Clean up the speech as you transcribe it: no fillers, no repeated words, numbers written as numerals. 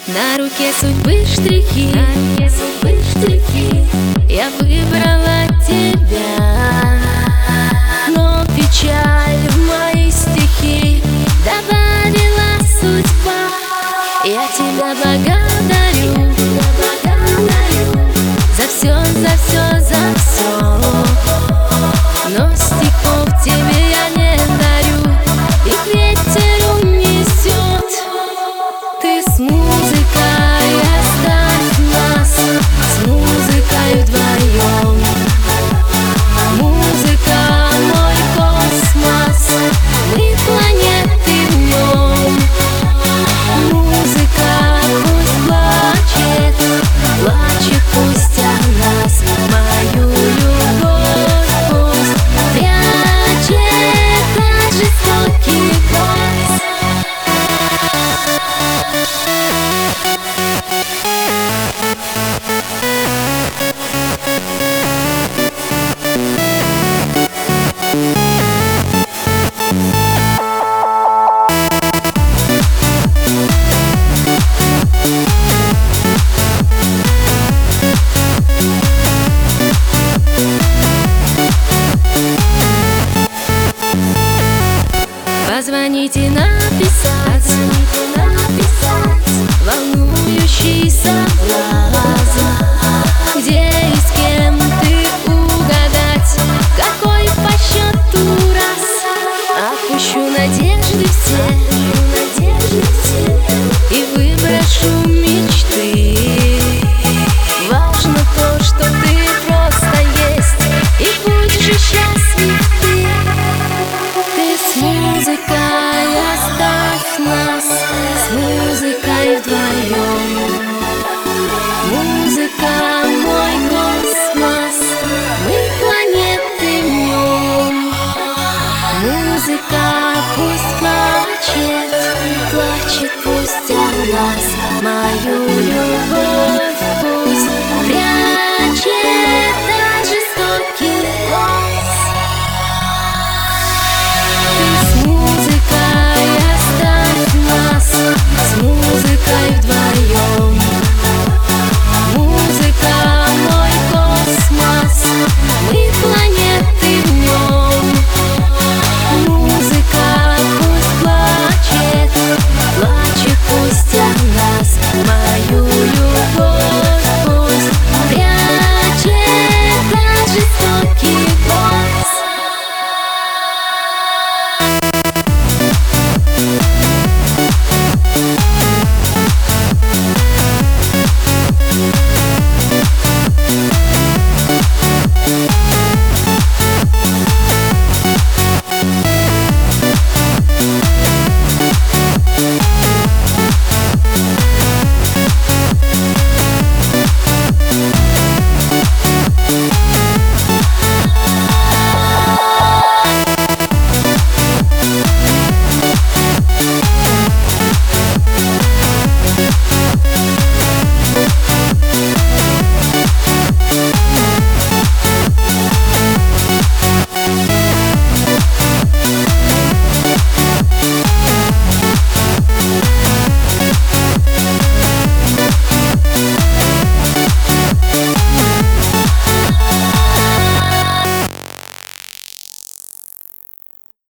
На руке судьбы штрихи, я выбрала тебя, но печаль в мои стихи добавила судьба. Я тебя благодарю за все, за все, за все, но стихов тебе я не дарю, их ветер унесет. Ты с музыкой оставь нас, с музыкой вдвоем. Музыка — мой космос, мы планеты в нем. Музыка пусть плачет, плачет пусть о нас, мою любовь пусть прячет от жестокий глаз. Позвоните, написать волнующий соблазн, где и с кем ты угадать, какой по счету раз. Опущу надежды все и выброшу мечты. Важно то, что ты просто есть, и будь же счастлив ты. Ты с музыкой оставь нас, с музыкой вдвоем. Музыка — мой космос, мы планеты в нем. Музыка пусть плачет, плачет пусть о нас, мою